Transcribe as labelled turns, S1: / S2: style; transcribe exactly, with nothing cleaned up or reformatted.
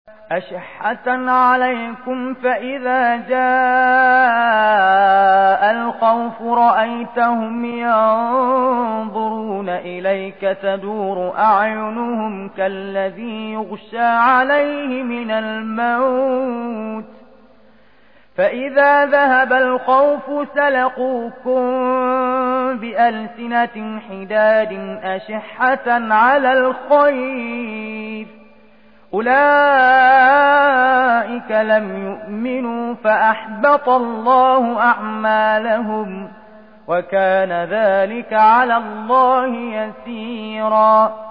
S1: أشحة عليكم فإذا جاء الخوف رأيتهم ينظرون إليك تدور أعينهم كالذي يغشى عليه من الموت فإذا ذهب الخوف سلقوكم بألسنة حداد أشحة على الخير أولئك لم يؤمنوا فأحبط الله أعمالهم وكان ذلك على الله يسيرا